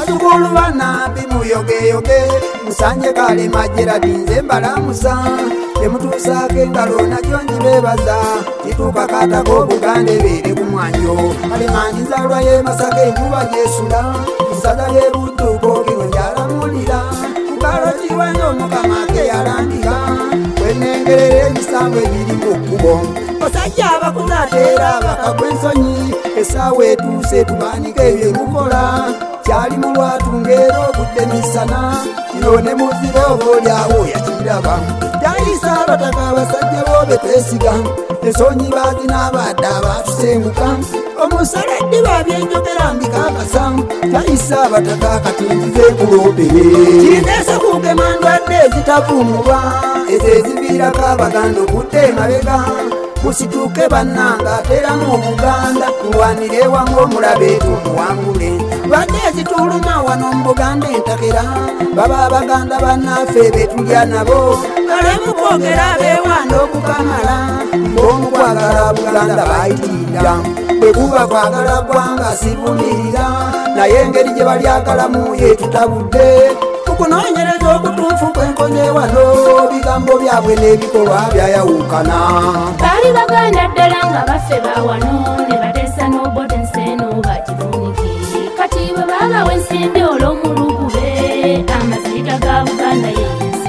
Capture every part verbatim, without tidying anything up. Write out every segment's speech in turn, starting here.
batukulu bana bimuyogeyoge musanye kale Majeradi nze mbalamusa temutuusaako engalo nakyo njibeebaza kituuka katako Buganda ebeere ku mwanjo alemandi nzalwa ye Masaka enjuba gyesula musaza ye Budduko kino njalamulira kukalo kiwanyo Omukama ke yalambika kwenengerera emisango ebiri mu kkubo basajja abakulu ate era bakagwa ensonyi essaawa etuuse tubaanike ebyemukola kyali mu lwatu ng'era obudde misana kino ne muzibe oba olyawo yakiraba kyayisa abataka abasajja boobe twesiga ensonyi baazinaabadde abaatusenguka omusaladde babyenjogera mbikakasa kyayisa abataka katinzize kulobere kirindeese kugema ndwadde ezitavuumulwa ezo eziviirako Abaganda okudda emabega musituuke bannanga ateramu Obuganda tulwanire wamu omulabe tumuwangule badde ezituluma wano mu Buganda entakera baba Abaganda bannaffe betulya nabo balemu kwogera beewanda okukamala ng'omu kwagala Buganda bayitirira bwe kuba kwagala ggwanga sibumirira naye engeri gye balyagalamu ye tutabudde okunoonyereza obutuufu bw'enkonye wano bigambo byabwe n'ebikolwa byayawukana baali Baganda ddala nga baffe bawano ne bateesa n'obote enseno bakivunike kati bwe baabawa ensimbi olw'omulugube amazita ga Buganda ye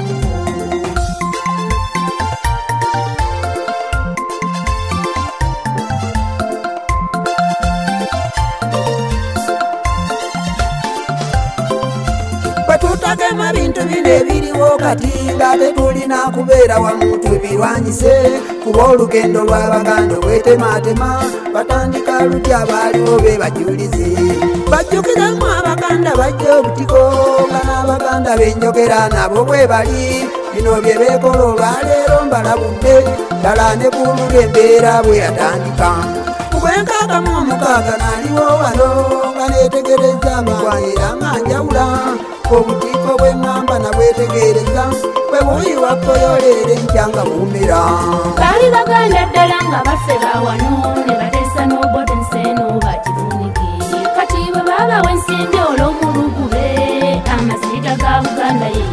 tutagema bintu bino ebiriwo kati nga tetulina kubeera wamu tubirwanyise kuba olugendo lw'Abaganda obwetematema batandika lutya baaliwo be bajulize bajjukiramu Abaganda bajja obutiko nga n'Abaganda benjogera nabo bwe bali bino bye beekola olwaleero mbalabudde ddala ne kulula embeera bwe yatandika kubwenkaaga mu omukaaga naaliwo wano nga neetegereza amagwanira nga njawula obutiko bw'eŋŋamba nabwetegereza bwe buuyi wakkoyoleera enkya nga buumera baali Baganda ddala nga baffe bawano ne bateesa n'obote enseno bakivunike kati bwe baabawa ensimbi olw'omulugube amazita ga Buganda ye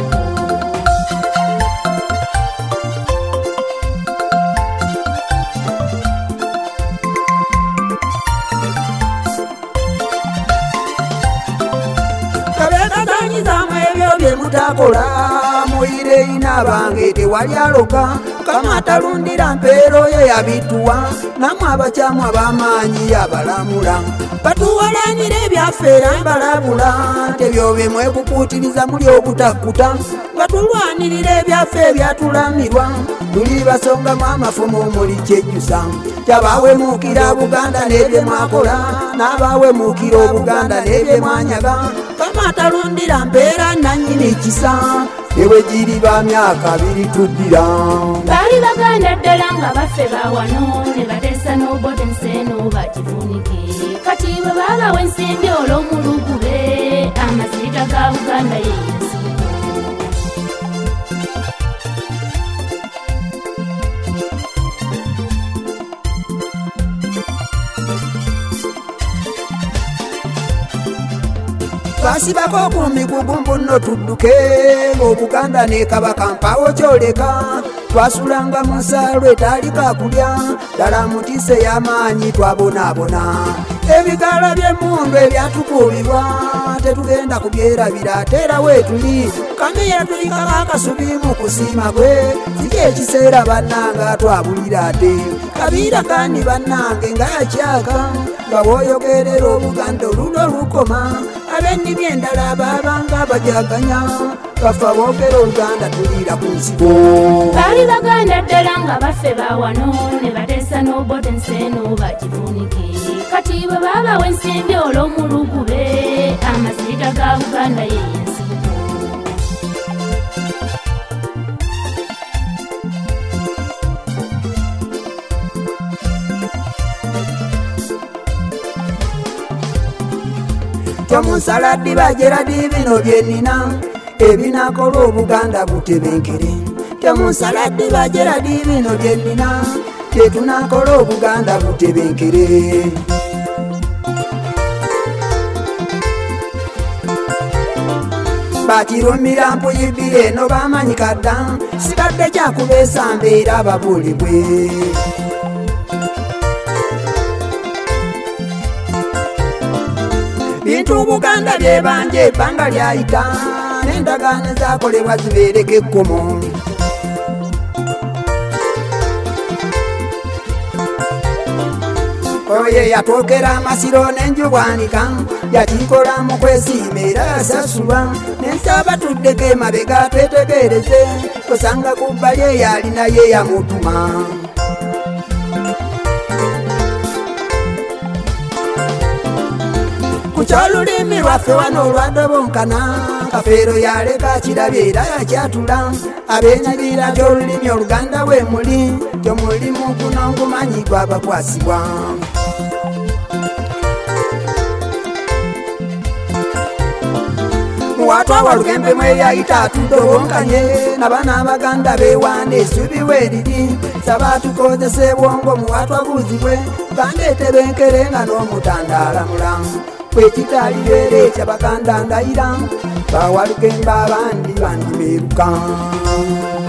mutakola muyire inabange tewali aloka kama atalundira mpeero ye yabituwa namwe abakyamu ab'amaanyi abalamula batuwalanira ebyaffe era mbalabula tebyobe mwekukuutiriza muli okutakuta nga tulwanirira ebyaffe ebyatulamirwa tuli basongamu amafumu muli kyejjusa kyabawemuukira Buganda n'ebye mwakola n'abawemuukira Obuganda n'ebye mwanyaga kama atalundira mpeera nannyini kisa ewe giri ba myaka biri tuddira baali Baganda ddala nga baffe bawano ne bateesa n'obote enseno bakivunike kati bwe baabawa ensimbi olw'omulugube amazita ga Buganda ye basibako ku migugu mbuno tudduke ng'Obuganda ne Kabaka mpawo kyoleka twasulanga mu nsalo etaalika kulya ddala mutiise y'amaanyi twabonaabona ebigala by'emmundu ebyatukuulirwa tetugenda kubyerabira ate era weetuli kamiya tulikako akasubi mu kusiima gwe siki ekiseera bannanga twabulira ate kabiira kandi bannange nga yakyaka nga bw'oyogerera Obuganda oluno lukoma ab'ennimi endala baabanga bajaganya bafa boogera Oluganda tuliira ku nsigo baali Baganda ddala nga baffe bawano ne bateesa n'obote enseno bakivunike kati bwe baabawa ensimbi olw'omulugube amazita ga Buganda ye Kyomunsaladi Bajeradi bino byenina ebinakola Obuganda butebenkere Kyomunsaladi Bajeradi bino byenina tetunakola Obuganda butebenkere bakirumira mpuyibire eno bamanyika dda sikadde kyakubeesa mbeera babulibwe bintu Buganda byebanje ebbanga lyayita n'endagaano zakolebwa zibeereko ekkomo oye yatwokera amasiro n'enjubwanika yakikola mu kwesiima era yasasulwa n'ensaba tuddeko emabega twetegereze osanga ku bbali eyo alinaye yamutuma kukyolulimi lwaffe wano olwadobonkana Kafeero yaleka kirabye era yakyatula ab'ekibiina ky'olulimi Oluganda we muli gyomulimu guno ngumanyibwa abakwasibwa muwatwa wa Lugembe mweyayita atudobonkanye n'abaana Abaganda beewaana essubi we liri saba tukozese bwongo muwatwa buuzibwe bandeetebenkere nga n'omutandaala mulamu kwekitalibeera eky'Abaganda ndayira bawa Lugembe abandi bandimeeruka